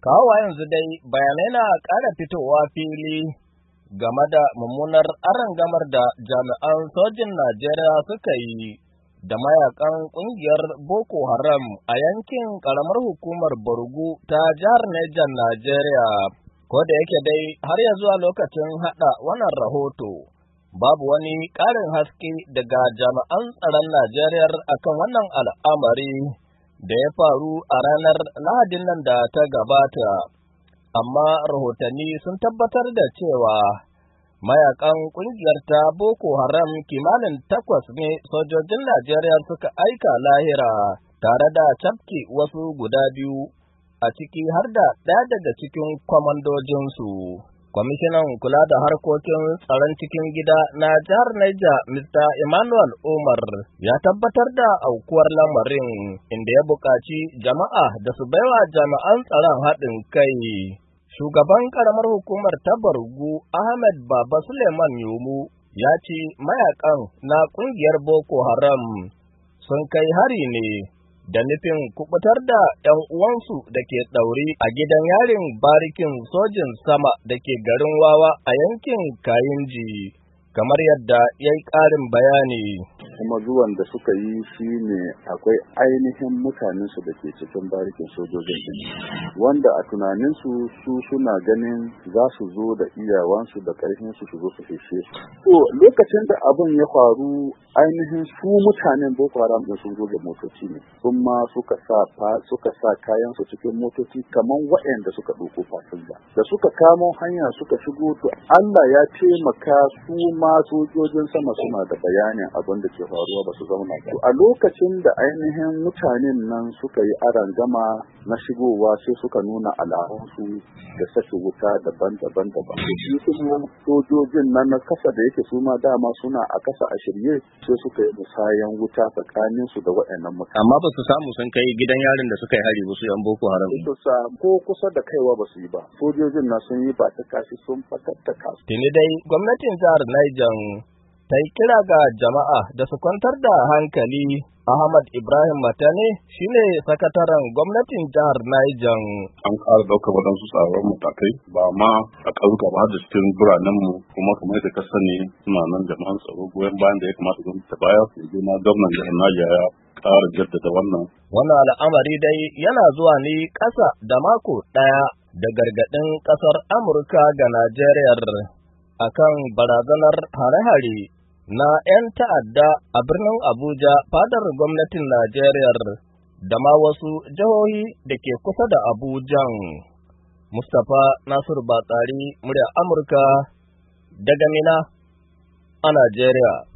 Kawowa yanzu dai bayanai na ƙara fitowa fili game da mummunar arangamar da jami'an sojin Najeriya suka yi da mayakan ƙungiyar Boko Haram a yankin ƙaramar hukumar Borgu ta jihar Niger Najeriya. Ko da yake dai har ya zuwa lokacin haɗa wannan rahoto, babu wani ƙarin haske daga jami'an tsaron Najeriya akan wannan al'amari da ya faru a ranar Lahadin nan da ta gabata, amma rahotanni sun tabbatar da cewa mayakan ƙungiyar ta Boko Haram kimanin 8 ne sojojin Najeriya suka aika lahira tare da cafke wasu guda 2, a ciki har da ɗaya daga cikin kwamandojinsu. Kwamishinan kula da harkokin tsaron cikin gida na jihar Niger, Mr. Emmanuel Umar, ya tabbatar da aukuwar lamarin, inda ya buƙaci jama'a da su baiwa jami'an tsaron haɗin kai. Shugaban ƙaramar hukumar ta Borgu, Ahmed Baba Suleiman Yumu, ya ce mayakan na ƙungiyar Boko Haram sun kai hari ne da nufin kubutar da ‘yan uwansu da ke ɗauri a gidan yarin barikin sojin sama da ke garin Wawa a yankin Kayinji, kamar yadda ya yi ƙarin bayani. Kuma zuwan da suka yi shi ne akwai ainihin mutanensu da ke cikin barikin sojojin din, wanda a tunaninsu su suna ganin za su zo da iyawansu da ƙarfinsu su zo su fishe su. To lokacin da abin ya faru, ainihin su mutanen Boko Haram din sun zo da motoci ne, sun ma suka sa kayansu cikin motoci kamar waɗanda suka ɗauko fasinja. Da suka kamo hanya suka shigo, to Allah ya taimaka su ma sojojin sama suna da bayanin abin da ke faruwa, ba su zauna ba. A lokacin da ainihin mutanen nan suka yi arangama na shigowa, sai suka nuna alamunsu da sake wuta daban-daban. Shi kuma sojojin nan na kasa da yake su ma dama suna a kasa a shirye, sai suka yi musayan wuta tsakanin su da waɗannan mutane. Amma ba su samu sun kai gidan yarin da suka yi hari wasu yan Boko Haram. Ko kusa da kaiwa ba su yi ba. Sojojin na sun yi ba ta kashi sun fatattaka su. Tuni dai gwamnatin jihar Niger ta yi kira ga jama'a da su kwantar da hankali. Ahmad Ibrahim Matane shine sakataren gwamnatin jihar Niger. An ƙara ɗaukar waɗansu tsaron matakai ba ma a ƙauyuka ba da cikin biranenmu, kuma kamar yadda ka sani suna nan jama'an tsaro goyon bayan da ya kamata gwamnati ta bayar. Yanzu na gwamnan jihar Niger ya ƙara jaddada wannan. Wannan al'amari dai yana zuwa ne ƙasa da mako ɗaya da gargaɗin ƙasar Amurka ga Najeriya akan barazanar hare-hare na 'yan ta'adda a birnin Abuja, fadar gwamnatin Najeriya da ma wasu jihohi da ke kusa da Abujan. Mustapha Nasiru Batsari, muryar Amurka daga Mina a Najeriya.